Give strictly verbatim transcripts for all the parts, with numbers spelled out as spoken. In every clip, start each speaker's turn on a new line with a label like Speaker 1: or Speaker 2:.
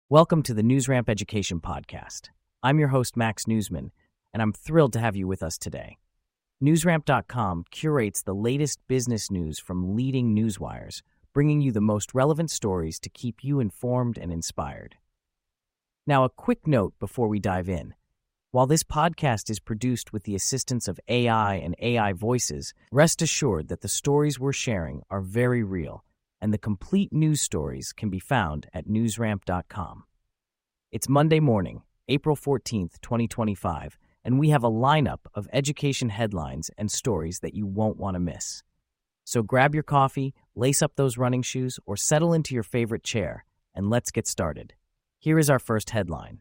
Speaker 1: Welcome to the NewsRamp Education Podcast. I'm your host, Max Newsman, and I'm thrilled to have you with us today. NewsRamp dot com curates the latest business news from leading newswires, bringing you the most relevant stories to keep you informed and inspired. Now, a quick note before we dive in. While this podcast is produced with the assistance of A I and A I voices, rest assured that the stories we're sharing are very real, and the complete news stories can be found at NewsRamp dot com. It's Monday morning, April fourteenth, twenty twenty-five, and we have a lineup of education headlines and stories that you won't want to miss. So grab your coffee, lace up those running shoes, or settle into your favorite chair, and let's get started. Here is our first headline.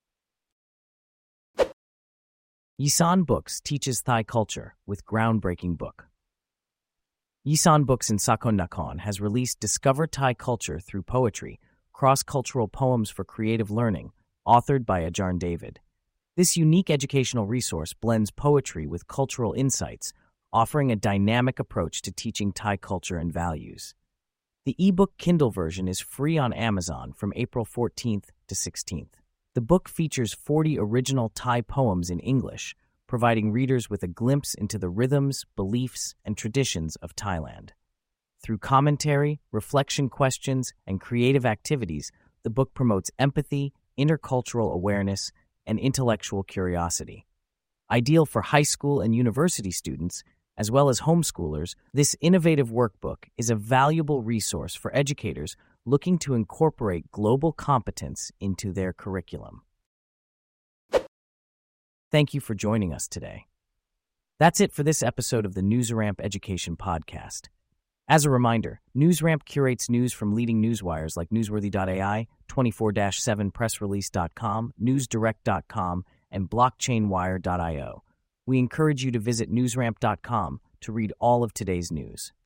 Speaker 1: Yisan Books teaches Thai culture with groundbreaking book. Yisan Books in Sakon Nakhon has released Discover Thai Culture Through Poetry, Cross-Cultural Poems for Creative Learning, authored by Ajarn David. This unique educational resource blends poetry with cultural insights, offering a dynamic approach to teaching Thai culture and values. The ebook Kindle version is free on Amazon from April fourteenth to sixteenth. The book features forty original Thai poems in English, providing readers with a glimpse into the rhythms, beliefs, and traditions of Thailand. Through commentary, reflection questions, and creative activities, the book promotes empathy, intercultural awareness, and intellectual curiosity. Ideal for high school and university students, as well as homeschoolers, this innovative workbook is a valuable resource for educators looking to incorporate global competence into their curriculum. Thank you for joining us today. That's it for this episode of the NewsRamp Education Podcast. As a reminder, NewsRamp curates news from leading newswires like Newsworthy dot A I, twenty-four seven press release dot com, News Direct dot com, and Blockchain Wire dot io. We encourage you to visit NewsRamp dot com to read all of today's news.